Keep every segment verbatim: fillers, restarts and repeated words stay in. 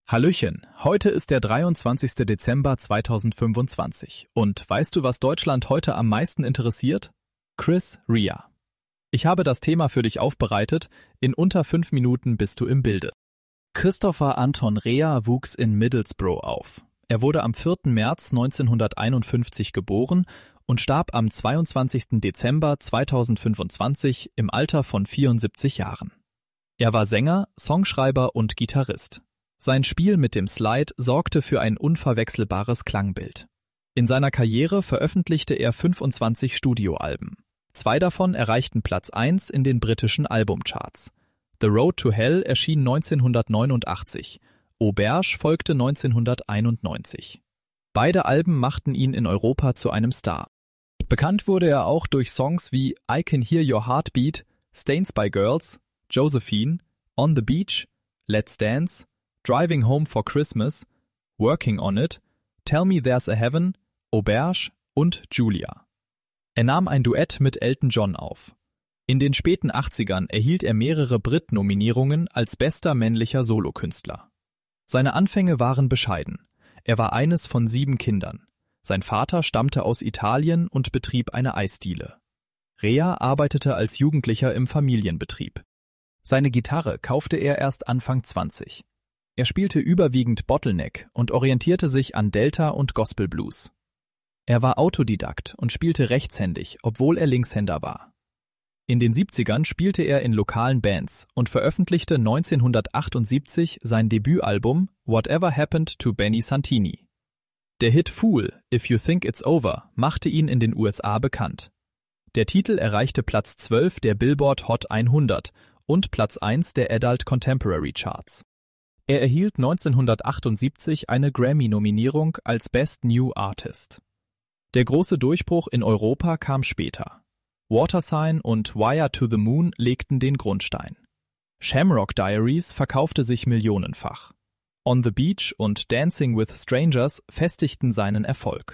Hallöchen, heute ist der dreiundzwanzigster Dezember zweitausendfünfundzwanzig und weißt du, was Deutschland heute am meisten interessiert? Chris Rea. Ich habe das Thema für dich aufbereitet, in unter fünf Minuten bist du im Bilde. Christopher Anton Rea wuchs in Middlesbrough auf. Er wurde am vierten März neunzehnhunderteinundfünfzig geboren und starb am zweiundzwanzigsten Dezember zweitausendfünfundzwanzig im Alter von vierundsiebzig Jahren. Er war Sänger, Songschreiber und Gitarrist. Sein Spiel mit dem Slide sorgte für ein unverwechselbares Klangbild. In seiner Karriere veröffentlichte er fünfundzwanzig Studioalben. Zwei davon erreichten Platz eins in den britischen Albumcharts. The Road to Hell erschien neunzehnhundertneunundachtzig, Auberge folgte neunzehnhunderteinundneunzig. Beide Alben machten ihn in Europa zu einem Star. Bekannt wurde er auch durch Songs wie I Can Hear Your Heartbeat, Stains by Girls, Josephine, On the Beach, Let's Dance, Driving Home for Christmas, Working on It, Tell Me There's a Heaven, Auberge und Julia. Er nahm ein Duett mit Elton John auf. In den späten achtzigern erhielt er mehrere Brit-Nominierungen als bester männlicher Solokünstler. Seine Anfänge waren bescheiden. Er war eines von sieben Kindern. Sein Vater stammte aus Italien und betrieb eine Eisdiele. Rea arbeitete als Jugendlicher im Familienbetrieb. Seine Gitarre kaufte er erst Anfang zwanzig. Er spielte überwiegend Bottleneck und orientierte sich an Delta und Gospel Blues. Er war Autodidakt und spielte rechtshändig, obwohl er Linkshänder war. In den siebzigern spielte er in lokalen Bands und veröffentlichte neunzehnhundertachtundsiebzig sein Debütalbum Whatever Happened to Benny Santini. Der Hit Fool, If You Think It's Over machte ihn in den U S A bekannt. Der Titel erreichte Platz zwölf der Billboard Hot hundert und Platz eins der Adult Contemporary Charts. Er erhielt neunzehnhundertachtundsiebzig eine Grammy-Nominierung als Best New Artist. Der große Durchbruch in Europa kam später. Watersign und Wire to the Moon legten den Grundstein. Shamrock Diaries verkaufte sich millionenfach. On the Beach und Dancing with Strangers festigten seinen Erfolg.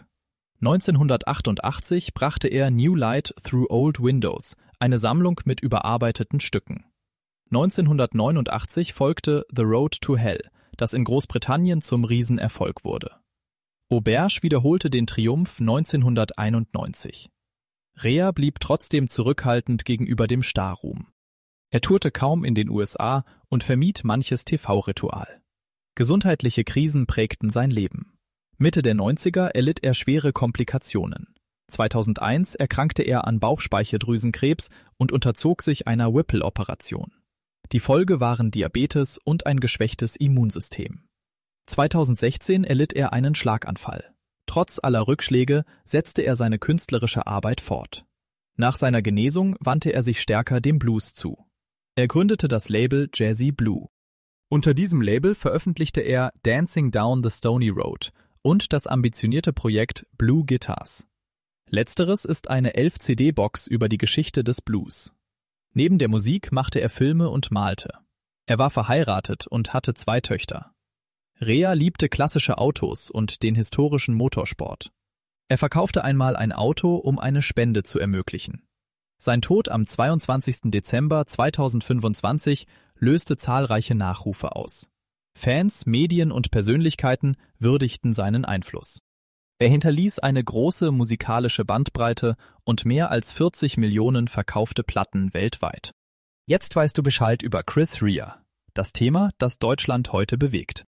neunzehnhundertachtundachtzig brachte er New Light Through Old Windows, eine Sammlung mit überarbeiteten Stücken. neunzehnhundertneunundachtzig folgte The Road to Hell, das in Großbritannien zum Riesenerfolg wurde. Auberge wiederholte den Triumph neunzehnhunderteinundneunzig. Rea blieb trotzdem zurückhaltend gegenüber dem Starruhm. Er tourte kaum in den U S A und vermied manches T V-Ritual. Gesundheitliche Krisen prägten sein Leben. Mitte der neunziger erlitt er schwere Komplikationen. zweitausendeins erkrankte er an Bauchspeicheldrüsenkrebs und unterzog sich einer Whipple-Operation. Die Folge waren Diabetes und ein geschwächtes Immunsystem. zweitausendsechzehn erlitt er einen Schlaganfall. Trotz aller Rückschläge setzte er seine künstlerische Arbeit fort. Nach seiner Genesung wandte er sich stärker dem Blues zu. Er gründete das Label Jazzy Blue. Unter diesem Label veröffentlichte er Dancing Down the Stony Road und das ambitionierte Projekt Blue Guitars. Letzteres ist eine elf C D-Box über die Geschichte des Blues. Neben der Musik machte er Filme und malte. Er war verheiratet und hatte zwei Töchter. Rea liebte klassische Autos und den historischen Motorsport. Er verkaufte einmal ein Auto, um eine Spende zu ermöglichen. Sein Tod am zweiundzwanzigsten Dezember zweitausendfünfundzwanzig löste zahlreiche Nachrufe aus. Fans, Medien und Persönlichkeiten würdigten seinen Einfluss. Er hinterließ eine große musikalische Bandbreite und mehr als vierzig Millionen verkaufte Platten weltweit. Jetzt weißt du Bescheid über Chris Rea, das Thema, das Deutschland heute bewegt.